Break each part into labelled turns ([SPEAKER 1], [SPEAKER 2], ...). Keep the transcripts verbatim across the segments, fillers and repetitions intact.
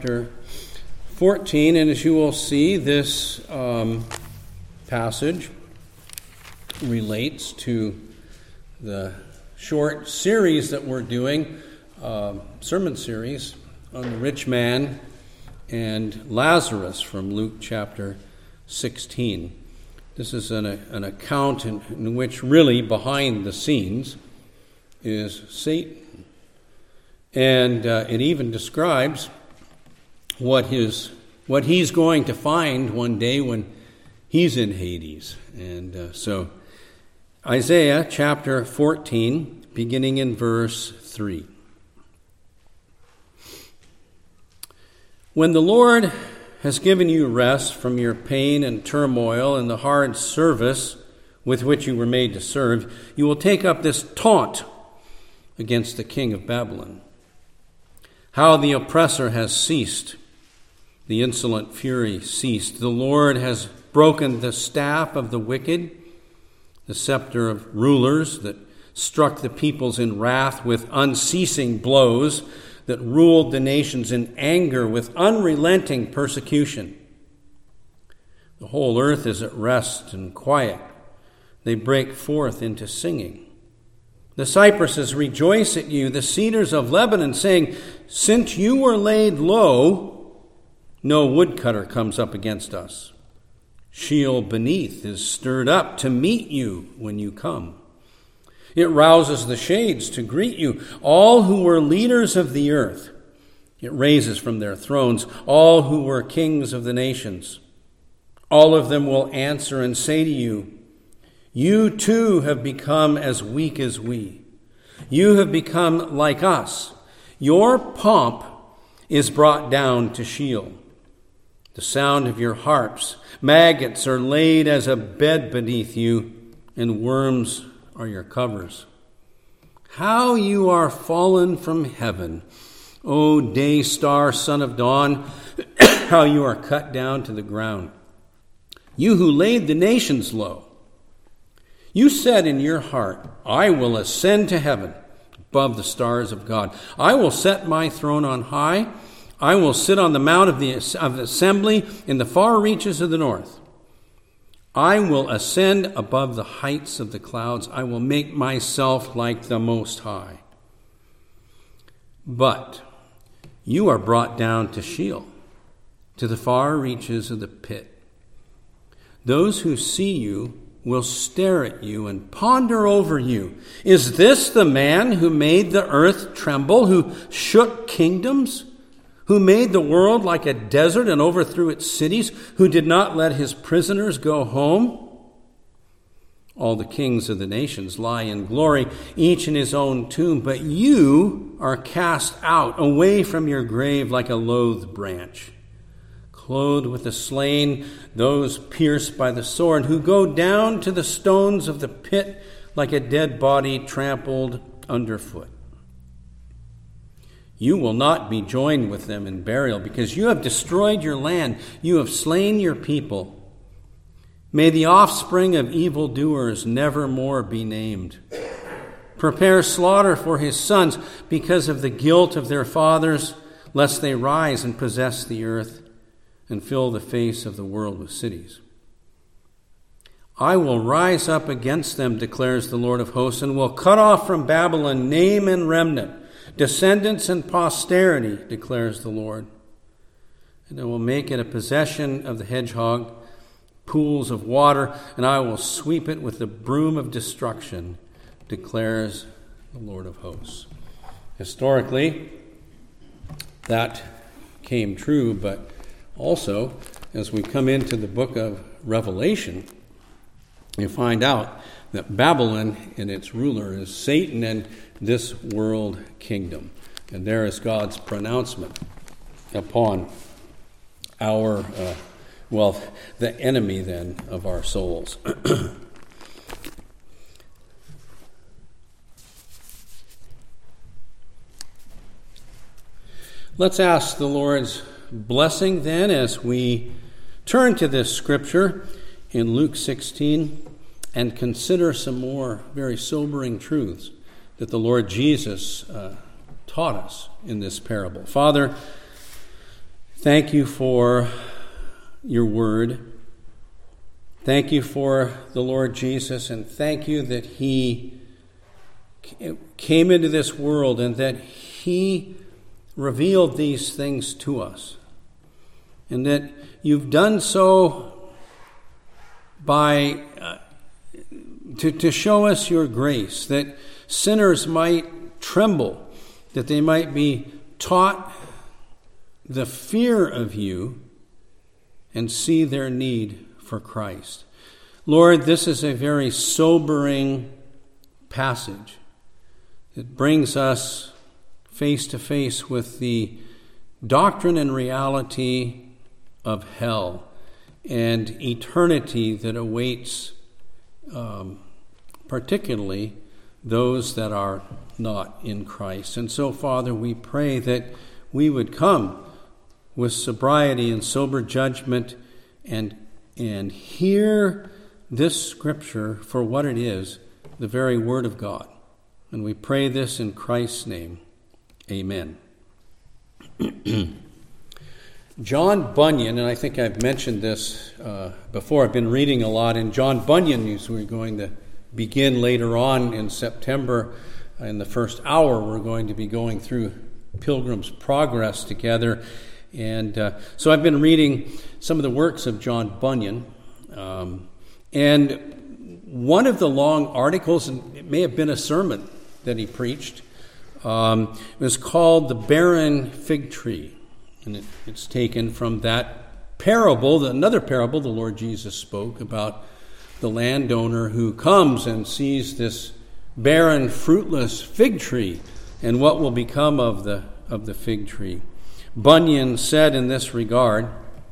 [SPEAKER 1] Chapter fourteen, and as you will see, this um, passage relates to the short series that we're doing, uh, sermon series on the rich man and Lazarus from Luke chapter sixteen. This is an, an account in, in which really behind the scenes is Satan. And uh, it even describes what his what he's going to find one day when he's in Hades. And uh, so Isaiah chapter fourteen, beginning in verse three. When the Lord has given you rest from your pain and turmoil and the hard service with which you were made to serve, you will take up this taunt against the king of Babylon. How the oppressor has ceased, the insolent fury ceased. The Lord has broken the staff of the wicked, the scepter of rulers that struck the peoples in wrath with unceasing blows, that ruled the nations in anger with unrelenting persecution. The whole earth is at rest and quiet. They break forth into singing. The cypresses rejoice at you, the cedars of Lebanon, saying, since you were laid low, no woodcutter comes up against us. Sheol beneath is stirred up to meet you when you come. It rouses the shades to greet you, all who were leaders of the earth. It raises from their thrones all who were kings of the nations. All of them will answer and say to you, you too have become as weak as we. You have become like us. Your pomp is brought down to Sheol. The sound of your harps, maggots are laid as a bed beneath you, and worms are your covers. How you are fallen from heaven, O day star, son of dawn, how you are cut down to the ground. You who laid the nations low. You said in your heart, I will ascend to heaven above the stars of God. I will set my throne on high. I will sit on the mount of the, of the assembly in the far reaches of the north. I will ascend above the heights of the clouds. I will make myself like the Most High. But you are brought down to Sheol, to the far reaches of the pit. Those who see you will stare at you and ponder over you. Is this the man who made the earth tremble, who shook kingdoms, who made the world like a desert and overthrew its cities, who did not let his prisoners go home? All the kings of the nations lie in glory, each in his own tomb, but you are cast out away from your grave like a loathed branch. Clothed with the slain, those pierced by the sword, who go down to the stones of the pit like a dead body trampled underfoot. You will not be joined with them in burial, because you have destroyed your land. You have slain your people. May the offspring of evildoers never more be named. Prepare slaughter for his sons because of the guilt of their fathers, lest they rise and possess the earth and fill the face of the world with cities. I will rise up against them, declares the Lord of hosts, and will cut off from Babylon name and remnant, descendants and posterity, declares the Lord. And I will make it a possession of the hedgehog, pools of water, and I will sweep it with the broom of destruction, declares the Lord of hosts. Historically, that came true, but also, as we come into the book of Revelation, you find out that Babylon and its ruler is Satan and this world kingdom. And there is God's pronouncement upon our, uh, well, the enemy then of our souls. Let's ask the Lord's blessing then as we turn to this scripture in Luke sixteen and consider some more very sobering truths that the Lord Jesus uh, taught us in this parable. Father, Thank you for your word. Thank you for the Lord Jesus, and thank you that he came into this world and that he revealed these things to us. And that you've done so by uh, to, to show us your grace, that sinners might tremble, that they might be taught the fear of you and see their need for Christ. Lord, this is a very sobering passage. It brings us face to face with the doctrine and reality of hell and eternity that awaits um, particularly those that are not in Christ. And so, Father, we pray that we would come with sobriety and sober judgment and and hear this scripture for what it is, the very word of God. And we pray this in Christ's name. Amen. John Bunyan, and I think I've mentioned this uh, before, I've been reading a lot in John Bunyan, as we're going to begin later on in September. In the first hour, we're going to be going through Pilgrim's Progress together. And uh, so I've been reading some of the works of John Bunyan. Um, and one of the long articles, and it may have been a sermon that he preached, um, was called The Barren Fig Tree. And it, it's taken from that parable, another parable the Lord Jesus spoke about the landowner who comes and sees this barren, fruitless fig tree and what will become of the of the fig tree. Bunyan said in this regard,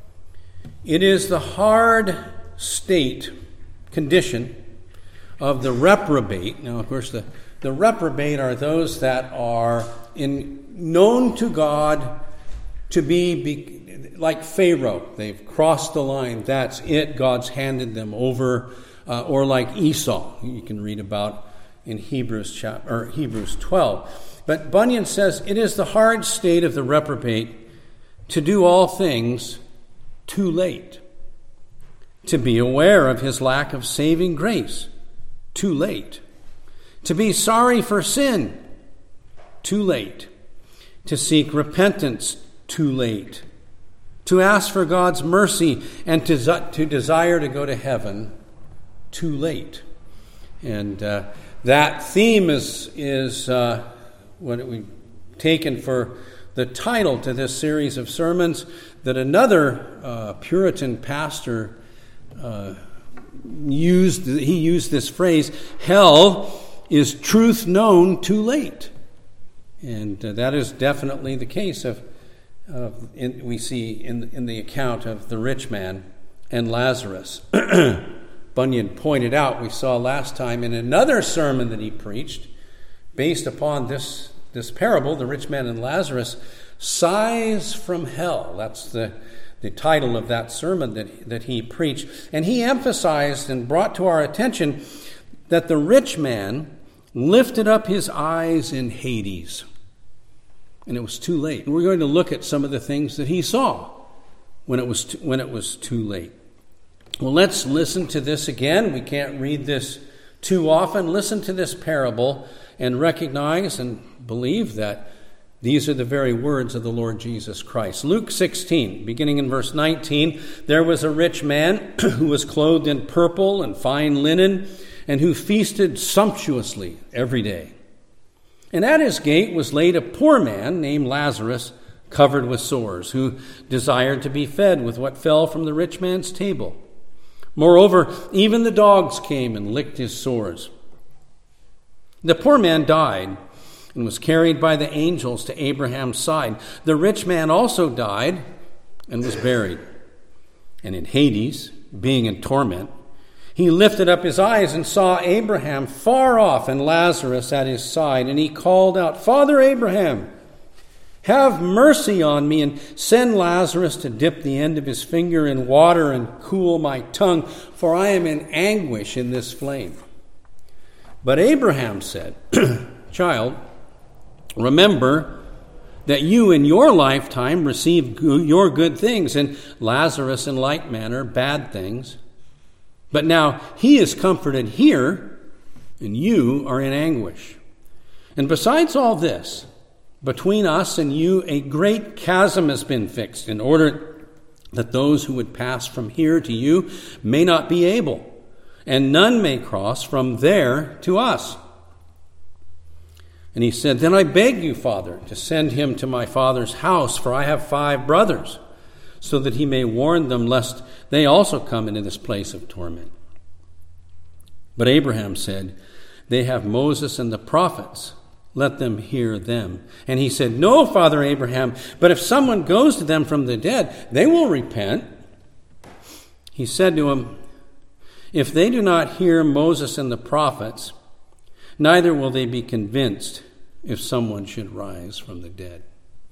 [SPEAKER 1] "It is the hard state, condition of the reprobate." Now, of course, the, the reprobate are those that are in known to God to be, be like Pharaoh. They've crossed the line. That's it. God's handed them over. Uh, or like Esau, you can read about in Hebrews chapter, or Hebrews twelve. But Bunyan says, it is the hard state of the reprobate to do all things too late, to be aware of his lack of saving grace, too late, to be sorry for sin, too late, to seek repentance, too late, to ask for God's mercy and to, to desire to go to heaven, too late. And uh, that theme is is uh, what we've taken for the title to this series of sermons that another uh, Puritan pastor uh, used. He used this phrase, hell is truth known too late. And uh, that is definitely the case of, of in, we see in, in the account of the rich man and Lazarus. Bunyan pointed out, we saw last time in another sermon that he preached, based upon this, this parable, the rich man and Lazarus, sighs from hell. That's the, the title of that sermon that, that he preached. And he emphasized and brought to our attention that the rich man lifted up his eyes in Hades. And it was too late. And we're going to look at some of the things that he saw when it was t- when it was too late. Well, let's listen to this again. We can't read this too often. Listen to this parable and recognize and believe that these are the very words of the Lord Jesus Christ. Luke sixteen, beginning in verse nineteen, there was a rich man who was clothed in purple and fine linen and who feasted sumptuously every day. And at his gate was laid a poor man named Lazarus, covered with sores, who desired to be fed with what fell from the rich man's table. Moreover, even the dogs came and licked his sores. The poor man died and was carried by the angels to Abraham's side. The rich man also died and was buried. And in Hades, being in torment, he lifted up his eyes and saw Abraham far off and Lazarus at his side. And he called out, "Father Abraham, have mercy on me and send Lazarus to dip the end of his finger in water and cool my tongue, for I am in anguish in this flame." But Abraham said, "Child, remember that you in your lifetime received your good things, and Lazarus in like manner bad things. But now he is comforted here, and you are in anguish. And besides all this, between us and you a great chasm has been fixed, in order that those who would pass from here to you may not be able, and none may cross from there to us. And he said, Then I beg you, Father, to send him to my father's house, for I have five brothers, so that he may warn them, lest they also come into this place of torment. But Abraham said, They have Moses and the prophets. Let them hear them. And he said, No, Father Abraham, but if someone goes to them from the dead, they will repent. He said to him, If they do not hear Moses and the prophets, neither will they be convinced if someone should rise from the dead.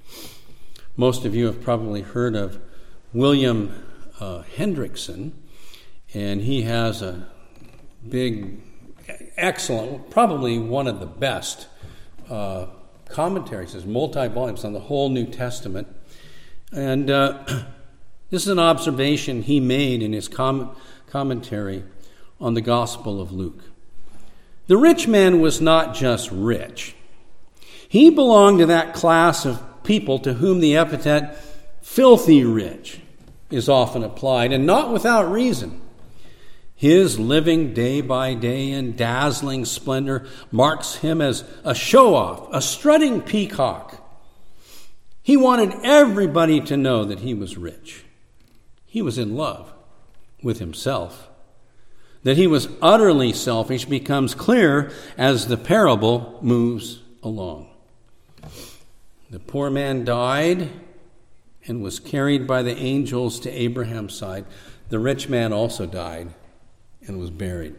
[SPEAKER 1] Most of you have probably heard of William uh, Hendrickson, and he has a big, excellent, probably one of the best uh, commentaries, his multi-volumes on the whole New Testament. And uh, this is an observation he made in his com- commentary on the Gospel of Luke. The rich man was not just rich. He belonged to that class of people to whom the epithet filthy rich is often applied, and not without reason. His living day by day in dazzling splendor marks him as a show-off, a strutting peacock. He wanted everybody to know that he was rich. He was in love with himself. That he was utterly selfish becomes clear as the parable moves along. The poor man died and was carried by the angels to Abraham's side. The rich man also died and was buried.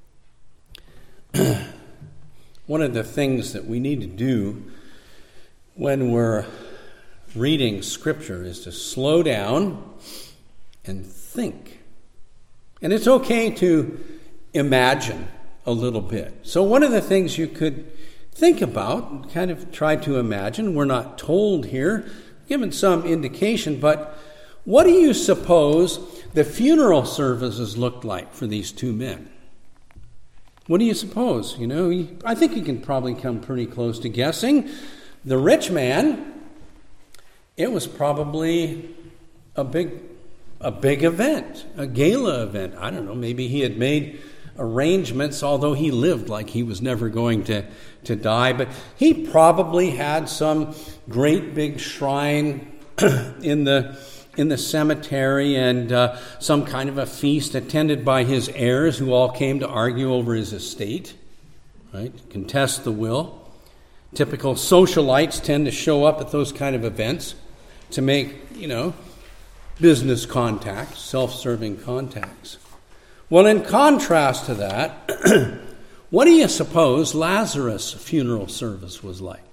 [SPEAKER 1] One of the things that we need to do when we're reading Scripture is to slow down and think. And it's okay to imagine a little bit. So one of the things you could think about, kind of try to imagine, we're not told here, given some indication, but what do you suppose the funeral services looked like for these two men? What do you suppose? You know, I think you can probably come pretty close to guessing. The rich man, it was probably a big a big event, a gala event. I don't know, maybe he had made arrangements, although he lived like he was never going to, to die, but he probably had some great big shrine in the in the cemetery, and uh, some kind of a feast attended by his heirs, who all came to argue over his estate, right? Contest the will. Typical socialites tend to show up at those kind of events to make, you know, business contacts, self-serving contacts. Well, in contrast to that, what do you suppose Lazarus' funeral service was like?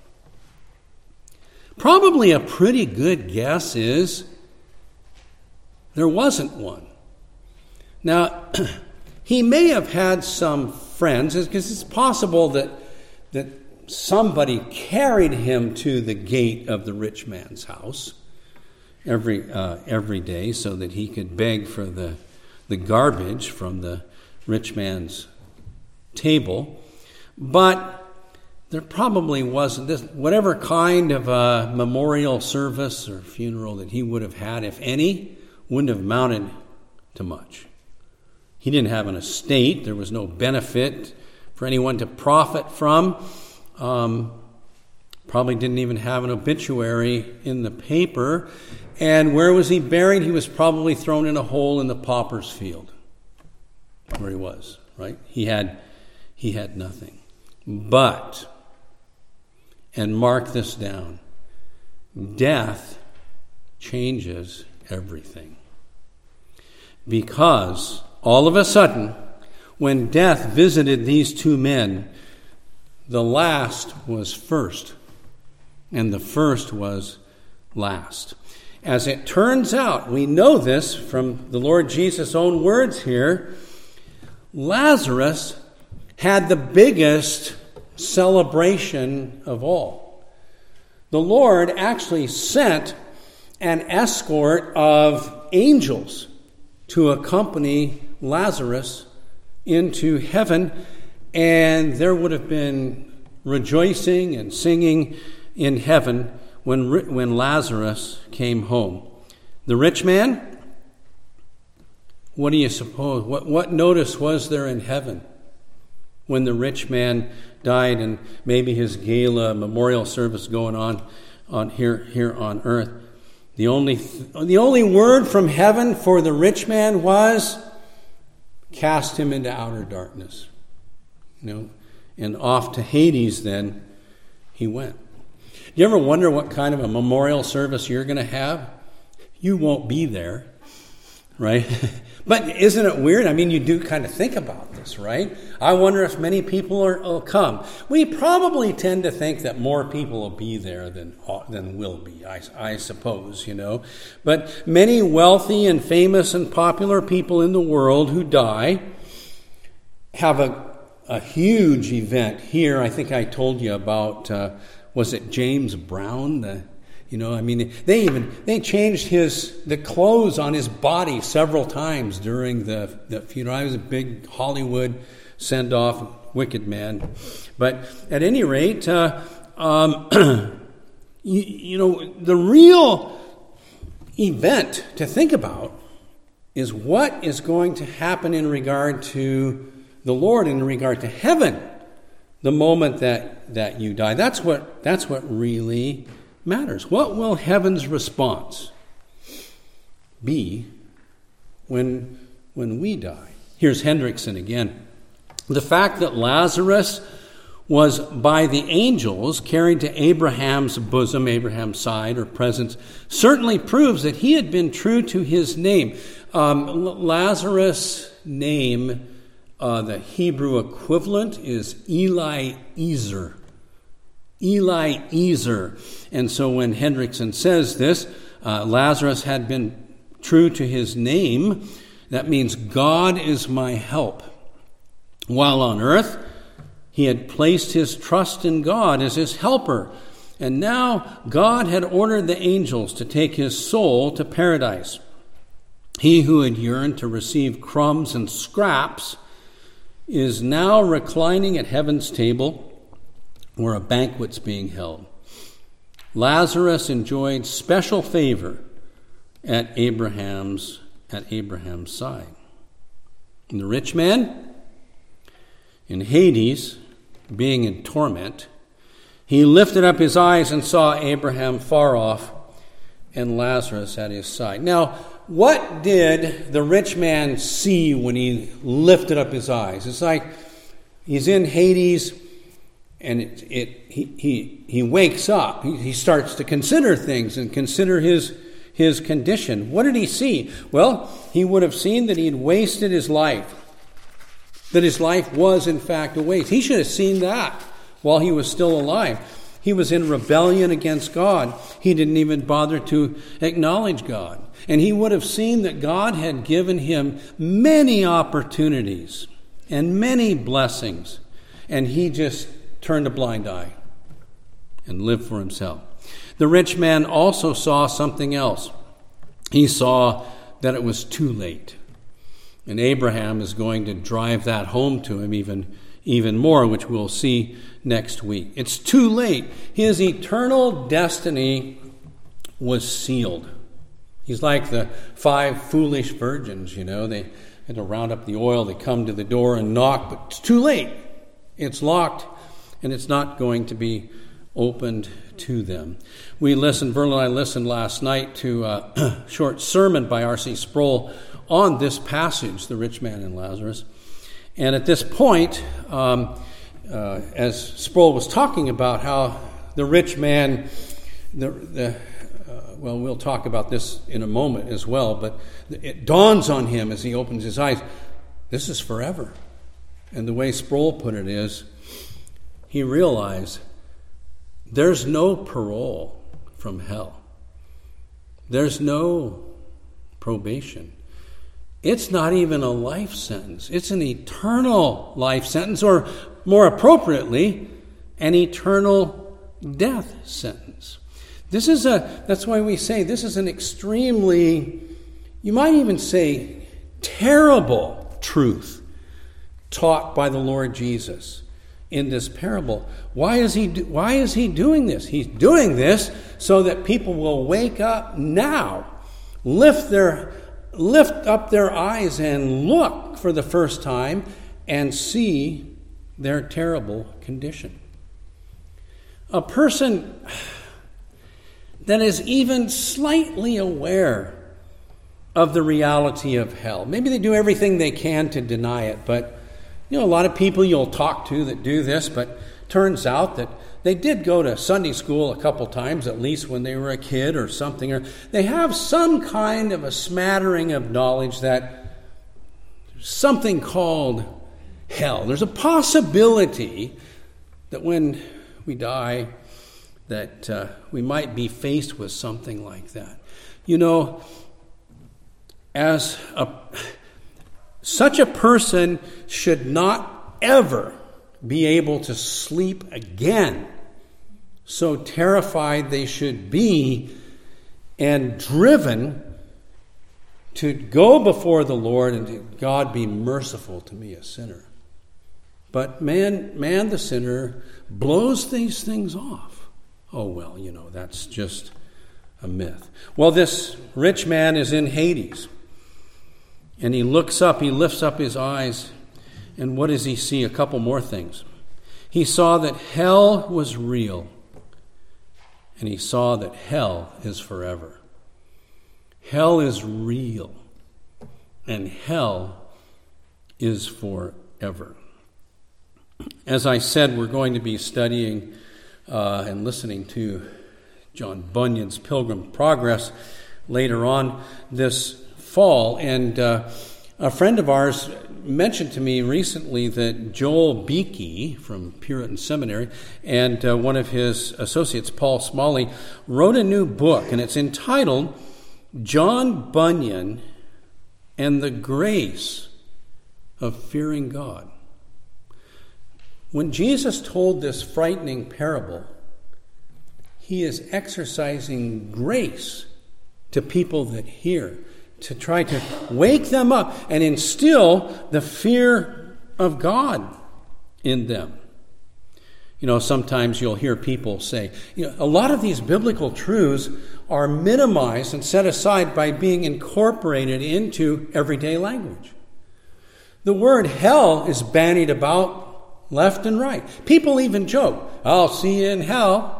[SPEAKER 1] Probably a pretty good guess is there wasn't one. Now, he may have had some friends, because it's possible that that somebody carried him to the gate of the rich man's house every uh, every day so that he could beg for the, the garbage from the rich man's table. But there probably wasn't this, whatever kind of a memorial service or funeral that he would have had, if any, wouldn't have amounted to much. He didn't have an estate. There was no benefit for anyone to profit from. Um, probably didn't even have an obituary in the paper. And where was he buried? He was probably thrown in a hole in the pauper's field, where he was, right? He had, he had nothing. But, and mark this down, death changes everything. Because all of a sudden, when death visited these two men, the last was first, and the first was last. As it turns out, we know this from the Lord Jesus' own words here, Lazarus had the biggest celebration of all. the Lord actually sent an escort of angels to accompany Lazarus into heaven, and there would have been rejoicing and singing in heaven when, when Lazarus came home. The rich man, what do you suppose? What, what notice was there in heaven when the rich man died, and maybe his gala memorial service going on, on here, here on earth? The only, the only word from heaven for the rich man was, cast him into outer darkness. You know, and off to Hades then he went. You ever wonder what kind of a memorial service you're going to have? You won't be there, right? But isn't it weird? I mean, you do kind of think about this, right? I wonder if many people are, will come. We probably tend to think that more people will be there than than will be, I, I suppose, you know. But many wealthy and famous and popular people in the world who die have a, a huge event here. I think I told you about, uh, was it James Brown, the You know, I mean, they even, they changed his, the clothes on his body several times during the, the funeral. I was a big Hollywood send-off, wicked man. But at any rate, uh, um, you, you know, the real event to think about is what is going to happen in regard to the Lord, in regard to heaven, the moment that, that you die. That's what, that's what really matters. What will heaven's response be when, when we die? Here's Hendrickson again. The fact that Lazarus was by the angels carried to Abraham's bosom, Abraham's side or presence, certainly proves that he had been true to his name. Um, Lazarus' name, uh, the Hebrew equivalent is Eliezer. Eliezer. And so when Hendrickson says this, uh, Lazarus had been true to his name. That means God is my help. While on earth, he had placed his trust in God as his helper. And now God had ordered the angels to take his soul to paradise. He who had yearned to receive crumbs and scraps is now reclining at heaven's table, where a banquet's being held. Lazarus enjoyed special favor at Abraham's at Abraham's side. And the rich man in Hades, being in torment, he lifted up his eyes and saw Abraham far off and Lazarus at his side. Now, what did the rich man see when he lifted up his eyes? It's like he's in Hades, and it, it he, he he wakes up. He, he starts to consider things and consider his his condition. What did he see? Well, he would have seen that he had wasted his life. That his life was, in fact, a waste. He should have seen that while he was still alive. He was in rebellion against God. He didn't even bother to acknowledge God. And he would have seen that God had given him many opportunities and many blessings. And he just turned a blind eye and lived for himself. The rich man also saw something else. He saw that it was too late. And Abraham is going to drive that home to him even, even more, which we'll see next week. It's too late. His eternal destiny was sealed. He's like the five foolish virgins, you know. They had to round up the oil. They come to the door and knock, but it's too late. It's locked, and it's not going to be opened to them. We listened, Verla and I listened last night to a short sermon by R C Sproul on this passage, the rich man and Lazarus. And at this point, um, uh, as Sproul was talking about how the rich man, the, the uh, well, we'll talk about this in a moment as well, but it dawns on him as he opens his eyes, this is forever. And the way Sproul put it is, he realized there's no parole from hell. There's no probation. It's not even a life sentence. It's an eternal life sentence, or more appropriately, an eternal death sentence. This is a, that's why we say this is an extremely, you might even say, terrible truth taught by the Lord Jesus in this parable. Why is he do, why is he doing this? He's doing this so that people will wake up now, lift their lift up their eyes and look for the first time and see their terrible condition. A person that is even slightly aware of the reality of hell. Maybe they do everything they can to deny it, but you know, a lot of people you'll talk to that do this, but turns out that they did go to Sunday school a couple times, at least when they were a kid or something, or they have some kind of a smattering of knowledge that there's something called hell. There's a possibility that when we die, that uh, we might be faced with something like that. You know, as a such a person should not ever be able to sleep again. So terrified they should be and driven to go before the Lord and to God be merciful to me, a sinner. But man, man the sinner blows these things off. Oh, well, you know, that's just a myth. Well, this rich man is in Hades. And he looks up, he lifts up his eyes, and what does he see? A couple more things. He saw that hell was real, and he saw that hell is forever. Hell is real, and hell is forever. As I said, we're going to be studying uh, and listening to John Bunyan's Pilgrim Progress later on this fall, and uh, a friend of ours mentioned to me recently that Joel Beeke from Puritan Seminary and uh, one of his associates, Paul Smalley, wrote a new book, and it's entitled John Bunyan and the Grace of Fearing God. When Jesus told this frightening parable, he is exercising grace to people that hear, to try to wake them up and instill the fear of God in them. You know, sometimes you'll hear people say, you know, a lot of these biblical truths are minimized and set aside by being incorporated into everyday language. The word hell is bandied about left and right. People even joke, I'll see you in hell.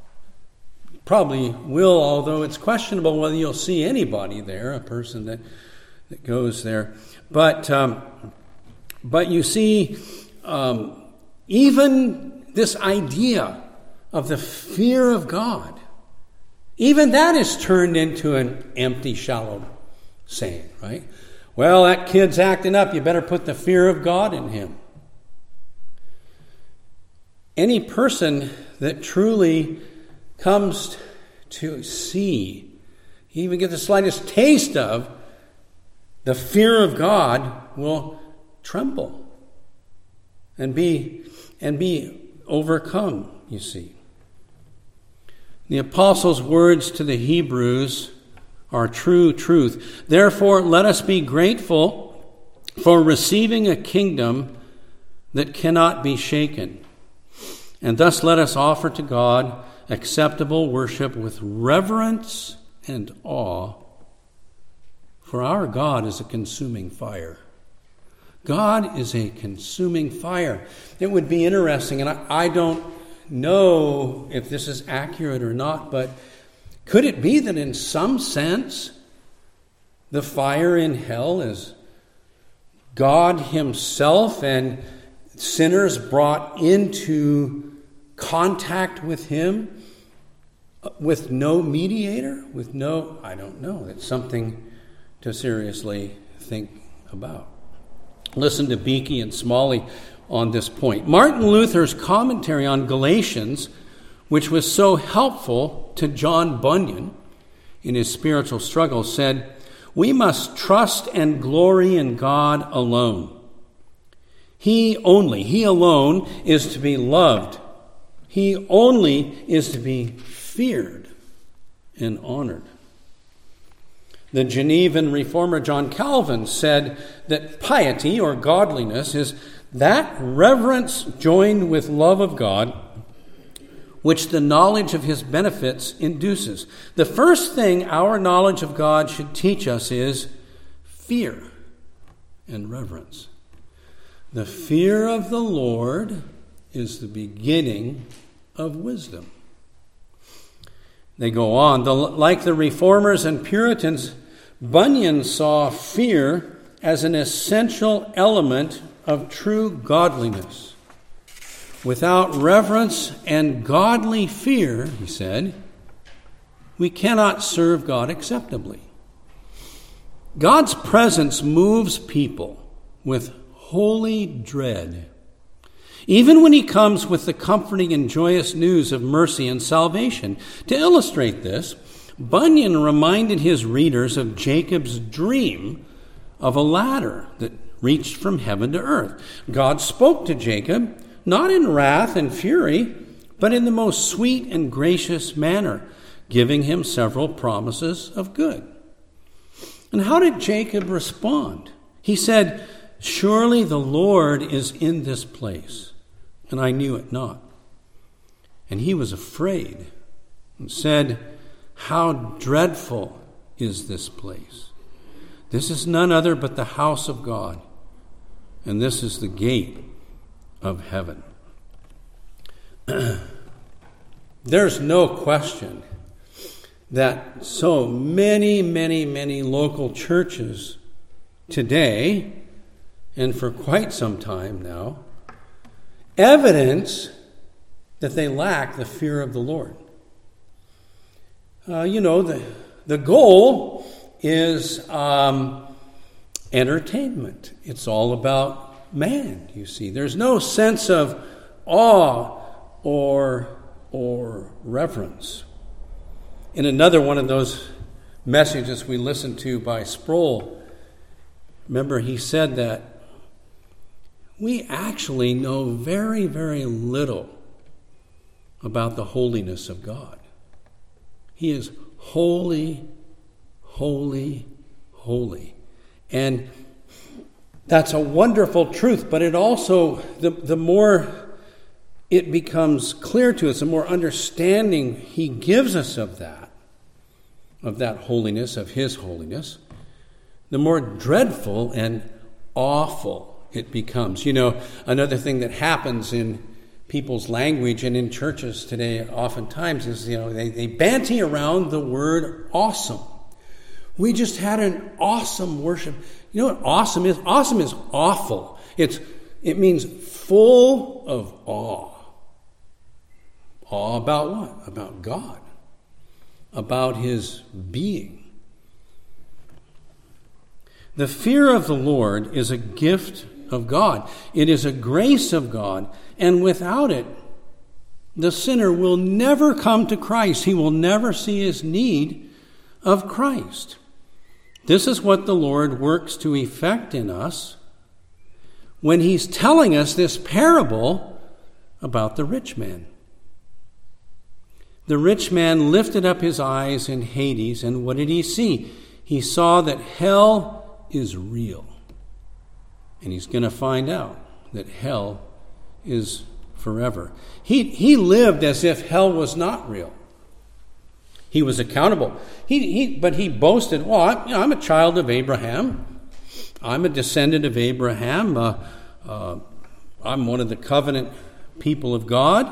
[SPEAKER 1] Probably will, although it's questionable whether you'll see anybody there, a person that, that goes there. But um, but you see, um, even this idea of the fear of God, even that is turned into an empty, shallow saying, right? Well, that kid's acting up. You better put the fear of God in him. Any person that truly comes to see, even get the slightest taste of the fear of God, will tremble and be and be overcome, you see. The apostles' words to the Hebrews are true truth. Therefore, let us be grateful for receiving a kingdom that cannot be shaken. And thus let us offer to God acceptable worship with reverence and awe, for our God is a consuming fire. God is a consuming fire. It would be interesting, and I, I don't know if this is accurate or not, but could it be that in some sense the fire in hell is God himself and sinners brought into contact with him with no mediator, with no, I don't know. It's something to seriously think about. Listen to Beeke and Smalley on this point. Martin Luther's commentary on Galatians, which was so helpful to John Bunyan in his spiritual struggle, said, "We must trust and glory in God alone. He only, he alone is to be loved. He only is to be feared. and honored. The Genevan reformer John Calvin said that piety or godliness is that reverence joined with love of God which the knowledge of his benefits induces. The first thing our knowledge of God should teach us is fear and reverence. The fear of the Lord is the beginning of wisdom. They go on. The, like the Reformers and Puritans, Bunyan saw fear as an essential element of true godliness. Without reverence and godly fear, he said, we cannot serve God acceptably. God's presence moves people with holy dread, even when he comes with the comforting and joyous news of mercy and salvation. To illustrate this, Bunyan reminded his readers of Jacob's dream of a ladder that reached from heaven to earth. God spoke to Jacob, not in wrath and fury, but in the most sweet and gracious manner, giving him several promises of good. And how did Jacob respond? He said, "Surely the Lord is in this place, and I knew it not." And he was afraid and said, "How dreadful is this place! This is none other but the house of God, and this is the gate of heaven." There's no question that so many, many, many local churches today, and for quite some time now, evidence that they lack the fear of the Lord. Uh, you know, the, the goal is um, entertainment. It's all about man, you see. There's no sense of awe or, or reverence. In another one of those messages we listened to by Sproul, remember he said that we actually know very, very little about the holiness of God. He is holy, holy, holy. And that's a wonderful truth, but it also, the, the more it becomes clear to us, the more understanding he gives us of that, of that holiness, of his holiness, the more dreadful and awful it becomes. You know, another thing that happens in people's language and in churches today oftentimes is, you know, they, they banty around the word awesome. We just had an awesome worship. You know what awesome is? Awesome is awful. It's it means full of awe. Awe about what? About God. About his being. The fear of the Lord is a gift of God. It is a grace of God. And without it, the sinner will never come to Christ. He will never see his need of Christ. This is what the Lord works to effect in us when he's telling us this parable about the rich man. The rich man lifted up his eyes in Hades, and what did he see? He saw that hell is real. And he's going to find out that hell is forever. He, he lived as if hell was not real. He was accountable. He, he, but he boasted, well, I, you know, I'm a child of Abraham. I'm a descendant of Abraham. Uh, uh, I'm one of the covenant people of God.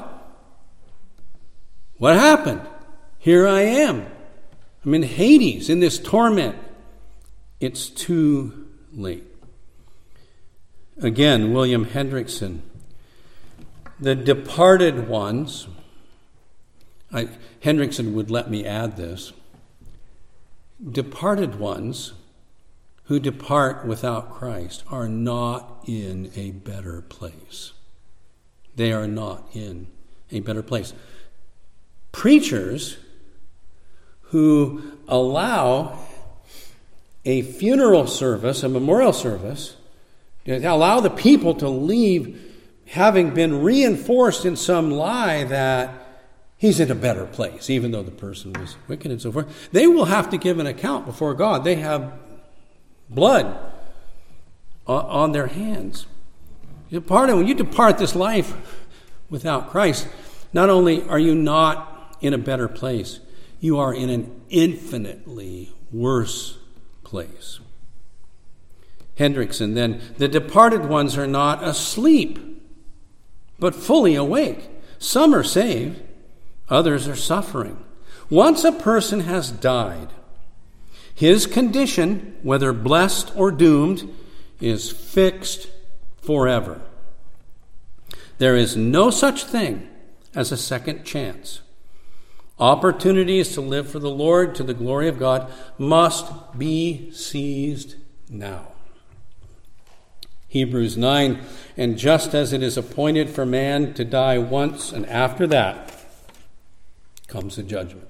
[SPEAKER 1] What happened? Here I am. I'm in Hades, in this torment. It's too late. Again, William Hendrickson. The departed ones, I, Hendrickson would let me add this. Departed ones who depart without Christ are not in a better place. They are not in a better place. Preachers who allow a funeral service, a memorial service, allow the people to leave having been reinforced in some lie that he's in a better place, even though the person was wicked and so forth. They will have to give an account before God. They have blood on their hands. You depart, when you depart this life without Christ, not only are you not in a better place, you are in an infinitely worse place. Hendrickson, then, the departed ones are not asleep, but fully awake. Some are saved, others are suffering. Once a person has died, his condition, whether blessed or doomed, is fixed forever. There is no such thing as a second chance. Opportunities to live for the Lord, to the glory of God, must be seized now. Hebrews nine, and just as it is appointed for man to die once, and after that comes the judgment.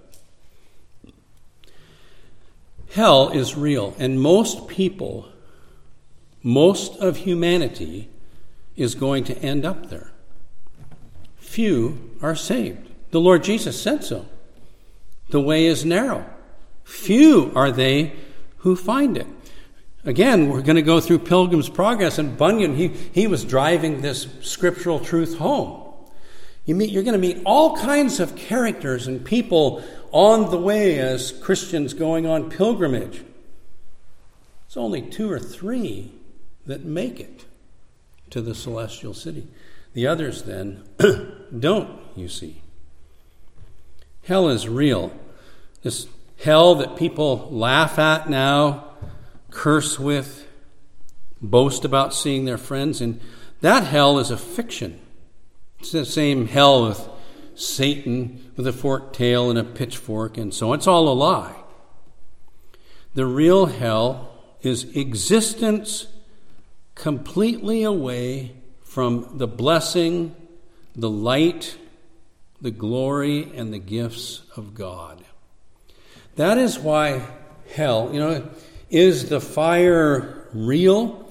[SPEAKER 1] Hell is real, and most people, most of humanity is going to end up there. Few are saved. The Lord Jesus said so. The way is narrow. Few are they who find it. Again, we're going to go through Pilgrim's Progress, and Bunyan, he, he was driving this scriptural truth home. You meet, you're going to meet all kinds of characters and people on the way as Christians going on pilgrimage. It's only two or three that make it to the celestial city. The others then don't, you see. Hell is real. This hell that people laugh at now, curse with, boast about seeing their friends in, that hell is a fiction. It's the same hell with Satan with a forked tail and a pitchfork and so on. It's all a lie. The real hell is existence completely away from the blessing, the light, the glory, and the gifts of God. That is why hell, you know, is the fire real?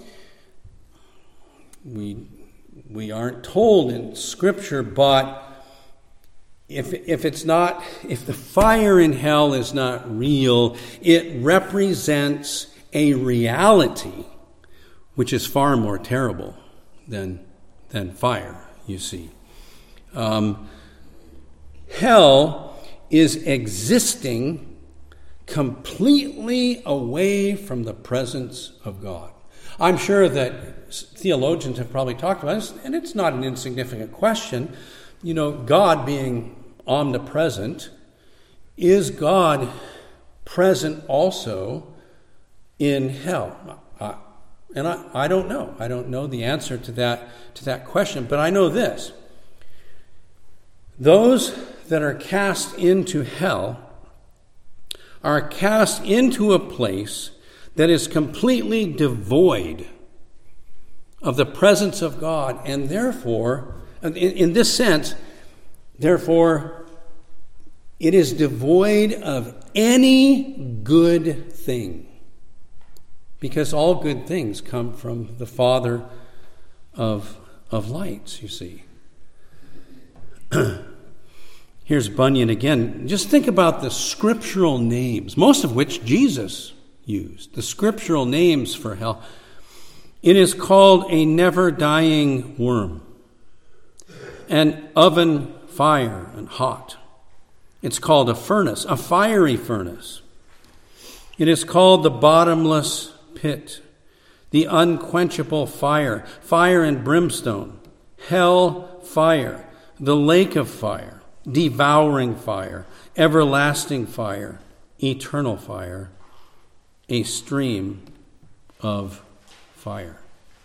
[SPEAKER 1] We we aren't told in Scripture, but if if it's not, if the fire in hell is not real, it represents a reality which is far more terrible than than fire, you see. Um, hell is existing completely away from the presence of God. I'm sure that theologians have probably talked about this, and it's not an insignificant question. You know, God being omnipresent, is God present also in hell? Uh, and I, I don't know. I don't know the answer to that to that question, but I know this. Those that are cast into hell are cast into a place that is completely devoid of the presence of God, and therefore, in, in this sense, therefore, it is devoid of any good thing, because all good things come from the Father of, of lights, you see. Here's Bunyan again. Just think about the scriptural names, most of which Jesus used. The scriptural names for hell. It is called a never-dying worm, an oven fire and hot. It's called a furnace, a fiery furnace. It is called the bottomless pit, the unquenchable fire, fire and brimstone, hell fire, the lake of fire, devouring fire, everlasting fire, eternal fire, a stream of fire.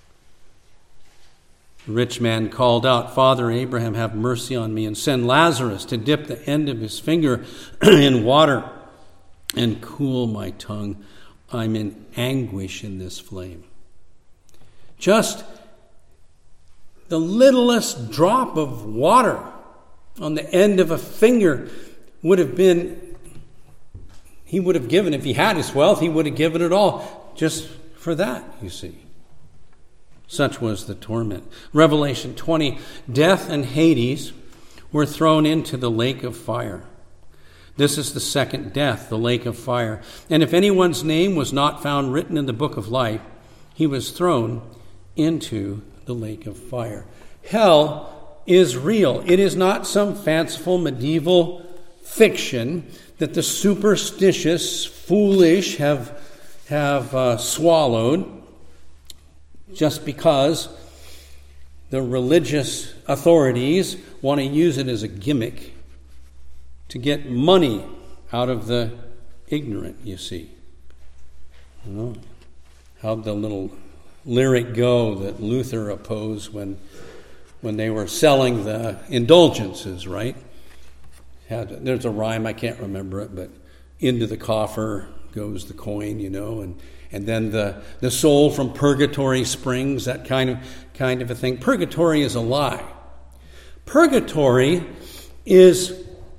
[SPEAKER 1] The rich man called out, "Father Abraham, have mercy on me, and send Lazarus to dip the end of his finger in water and cool my tongue. I'm in anguish in this flame." Just the littlest drop of water on the end of a finger would have been, he would have given, if he had his wealth, he would have given it all just for that, you see. Such was the torment. Revelation twenty, death and Hades were thrown into the lake of fire. This is the second death, the lake of fire. And if anyone's name was not found written in the book of life, he was thrown into the lake of fire. Hell is real. It is not some fanciful medieval fiction that the superstitious, foolish have, have uh, swallowed just because the religious authorities want to use it as a gimmick to get money out of the ignorant, you see. You know, how'd the little lyric go that Luther opposed when when they were selling the indulgences, right? Had, there's a rhyme, I can't remember it, but into the coffer goes the coin, you know, and, and then the, the soul from purgatory springs, that kind of kind of a thing. Purgatory is a lie. Purgatory is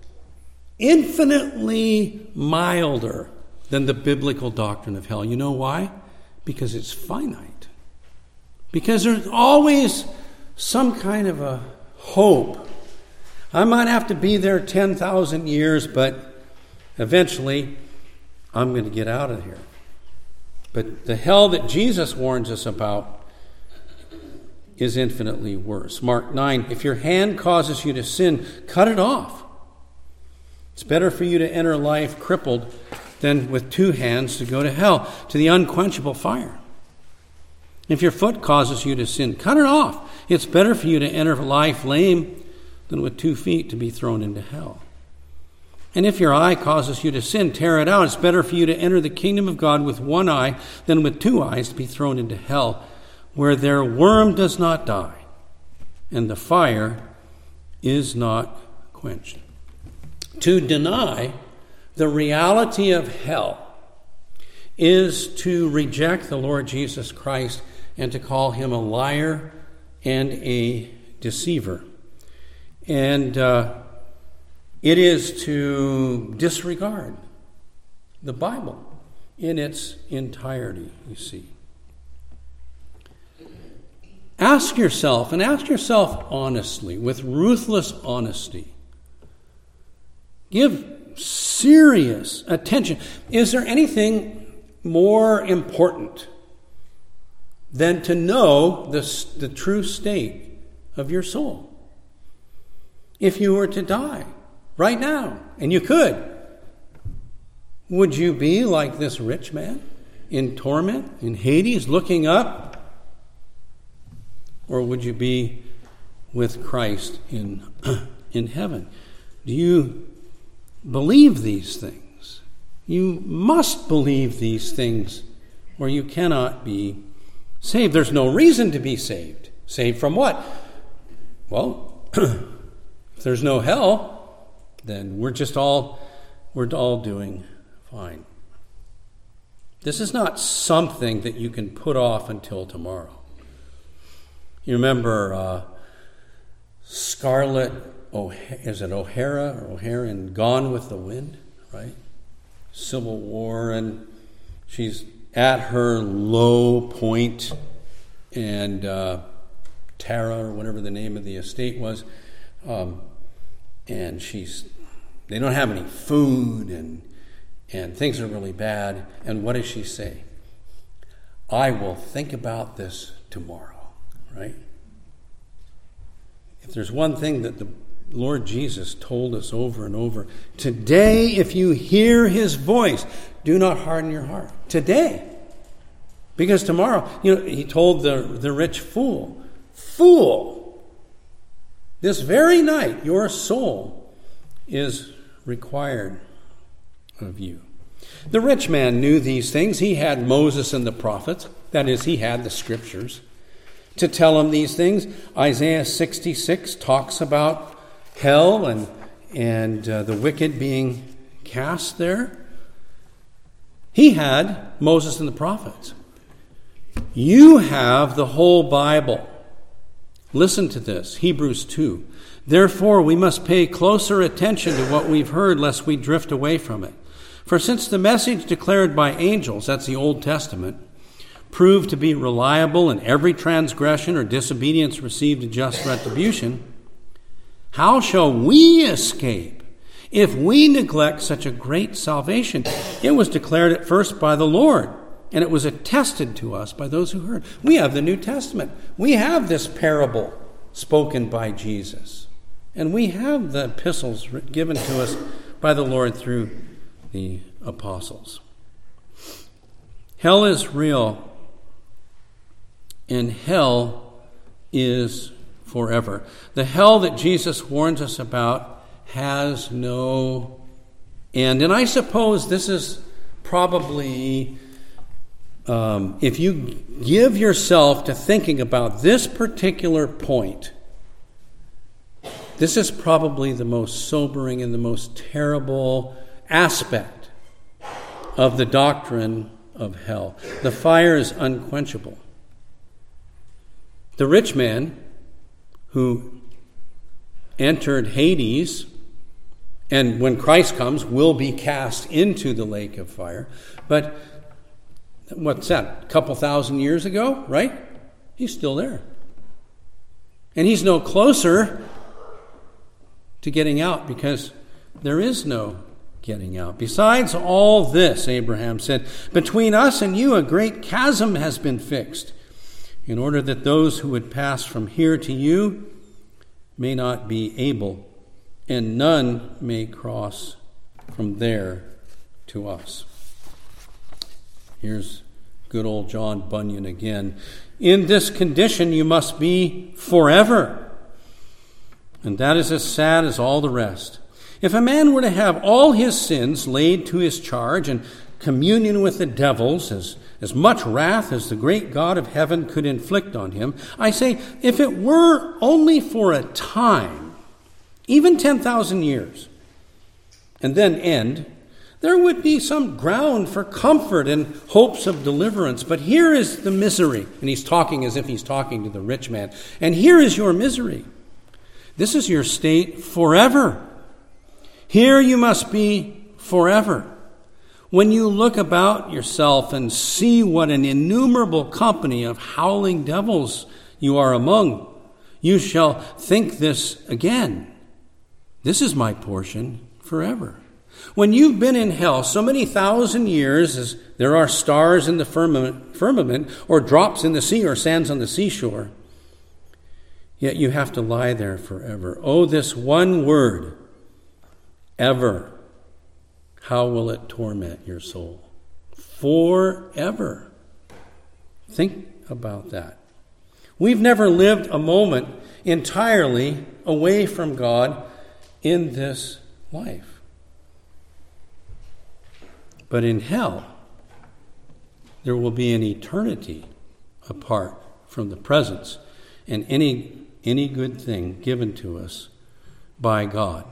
[SPEAKER 1] infinitely milder than the biblical doctrine of hell. You know why? Because it's finite. Because there's always some kind of a hope. I might have to be there ten thousand years, but eventually I'm going to get out of here. But the hell that Jesus warns us about is infinitely worse. Mark nine, if your hand causes you to sin, cut it off. It's better for you to enter life crippled than with two hands to go to hell, to the unquenchable fire. If your foot causes you to sin, cut it off. It's better for you to enter life lame than with two feet to be thrown into hell. And if your eye causes you to sin, tear it out. It's better for you to enter the kingdom of God with one eye than with two eyes to be thrown into hell, where their worm does not die and the fire is not quenched. To deny the reality of hell is to reject the Lord Jesus Christ and to call him a liar and a deceiver. And uh, it is to disregard the Bible in its entirety, you see. Ask yourself, and ask yourself honestly, with ruthless honesty, give serious attention. Is there anything more important than to know the, the true state of your soul? If you were to die right now, and you could, would you be like this rich man in torment, in Hades, looking up? Or would you be with Christ in, in heaven? Do you believe these things? You must believe these things, or you cannot be saved. There's no reason to be saved. Saved from what? Well, if there's no hell, then we're just all we're all doing fine. This is not something that you can put off until tomorrow. You remember uh, Scarlett O'Hara, is it O'Hara or O'Hara in Gone with the Wind, right? Civil War, and she's at her low point, and uh, Tara, or whatever the name of the estate was, um, and she's they don't have any food, and and things are really bad. And what does she say? I will think about this tomorrow. Right? If there's one thing that the Lord Jesus told us over and over, today, if you hear his voice, do not harden your heart. Today. Because tomorrow, you know, he told the, the rich fool, fool, this very night your soul is required of you. The rich man knew these things. He had Moses and the prophets. That is, he had the scriptures to tell him these things. Isaiah sixty-six talks about hell and and uh, the wicked being cast there. He had Moses and the prophets. You have the whole Bible. Listen to this, Hebrews two. Therefore, we must pay closer attention to what we've heard, lest we drift away from it. For since the message declared by angels, that's the Old Testament, proved to be reliable, and every transgression or disobedience received a just retribution, How shall we escape if we neglect such a great salvation? It was declared at first by the Lord, and it was attested to us by those who heard. We have the New Testament. We have this parable spoken by Jesus. And we have the epistles given to us by the Lord through the apostles. Hell is real, and hell is forever. The hell that Jesus warns us about has no end. And I suppose this is probably, um, if you give yourself to thinking about this particular point, this is probably the most sobering and the most terrible aspect of the doctrine of hell. The fire is unquenchable. The rich man who entered Hades, and when Christ comes, will be cast into the lake of fire. But what's that? A couple thousand years ago, right? He's still there. And he's no closer to getting out, because there is no getting out. Besides all this, Abraham said, between us and you a great chasm has been fixed, in order that those who would pass from here to you may not be able, and none may cross from there to us. Here's good old John Bunyan again. In this condition you must be forever. And that is as sad as all the rest. If a man were to have all his sins laid to his charge and communion with the devils, as, as much wrath as the great God of heaven could inflict on him, I say, if it were only for a time, even ten thousand years, and then end, there would be some ground for comfort and hopes of deliverance. But here is the misery. And he's talking as if he's talking to the rich man. And here is your misery. This is your state forever. Here you must be forever. When you look about yourself and see what an innumerable company of howling devils you are among, you shall think this again. This is my portion forever. When you've been in hell so many thousand years, as there are stars in the firmament, firmament or drops in the sea or sands on the seashore, yet you have to lie there forever. Oh, this one word, ever. How will it torment your soul? Forever. Think about that. We've never lived a moment entirely away from God in this life. But in hell, there will be an eternity apart from the presence and any any good thing given to us by God.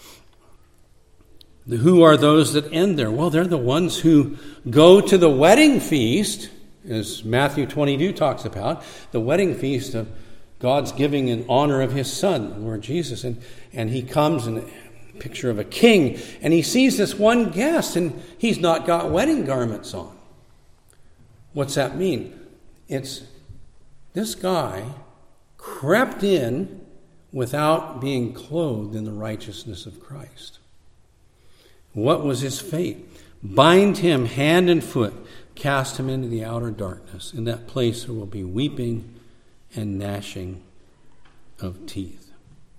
[SPEAKER 1] Who are those that end there? Well, they're the ones who go to the wedding feast, as Matthew twenty-two talks about, the wedding feast of God's giving in honor of his Son, Lord Jesus. And, and he comes in a picture of a king, and he sees this one guest, and he's not got wedding garments on. What's that mean? It's this guy crept in without being clothed in the righteousness of Christ. What was his fate? Bind him hand and foot, cast him into the outer darkness. In that place there will be weeping and gnashing of teeth.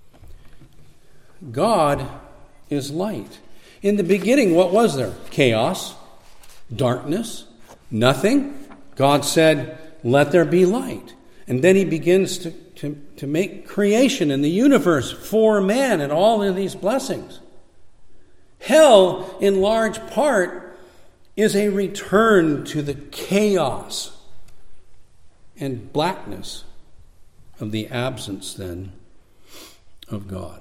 [SPEAKER 1] God is light. In the beginning, what was there? Chaos, darkness, nothing. God said, let there be light. And then he begins to, to, to make creation in the universe for man and all of these blessings. Hell, in large part, is a return to the chaos and blackness of the absence, then, of God.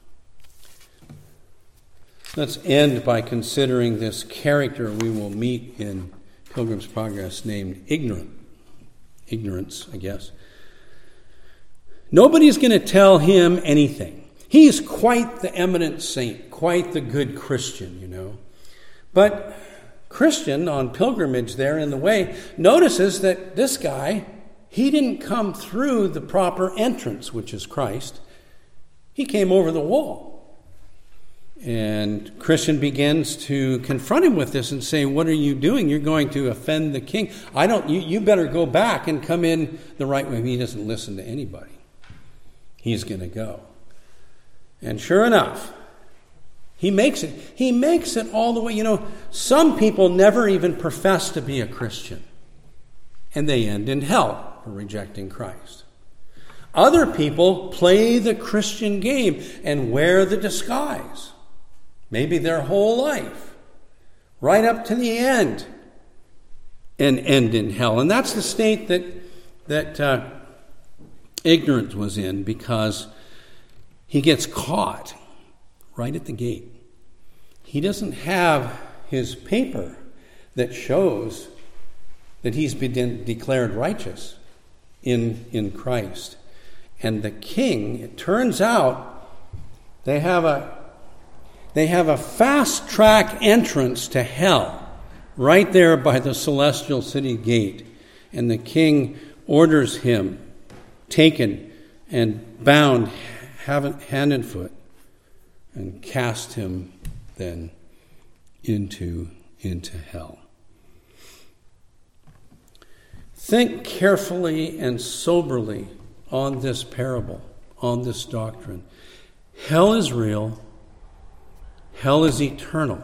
[SPEAKER 1] Let's end by considering this character we will meet in Pilgrim's Progress named ignorant. Ignorance, I guess. Nobody's going to tell him anything. He's quite the eminent saint, quite the good Christian, you know. But Christian, on pilgrimage there in the way, notices that this guy, he didn't come through the proper entrance, which is Christ. He He came over the wall. And Christian begins to confront him with this and say, what are you doing? You're going to offend the king. I don't, you, you better go back and come in the right way. He doesn't listen to anybody. He's going to go. And sure enough, he makes it. He makes it all the way. You know, some people never even profess to be a Christian. And they end in hell for rejecting Christ. Other people play the Christian game and wear the disguise. Maybe their whole life. Right up to the end. And end in hell. And that's the state that, that uh, ignorance was in, because he gets caught right at the gate. He doesn't have his paper that shows that he's been declared righteous in, in Christ. And the king, it turns out, they have a they have a fast-track entrance to hell right there by the celestial city gate. And the king orders him taken and bound hand and foot and cast him then into, into hell. Think carefully and soberly on this parable, on this doctrine. Hell is real. Hell is eternal.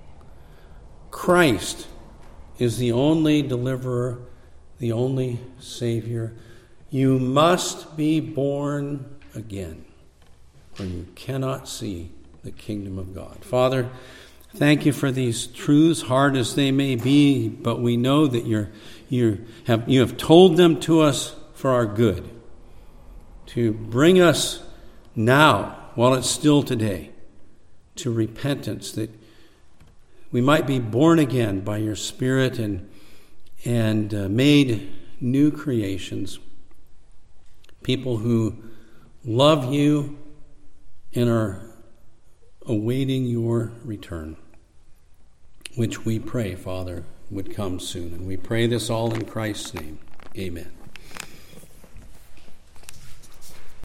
[SPEAKER 1] Christ is the only deliverer, the only Savior. You must be born again, or you cannot see the kingdom of God. Father, thank you for these truths, hard as they may be, but we know that you're, you have you have told them to us for our good, to bring us now, while it's still today, to repentance, that we might be born again by your Spirit and and uh, made new creations, people who love you and are awaiting your return, which we pray, Father, would come soon. And we pray this all in Christ's name. Amen.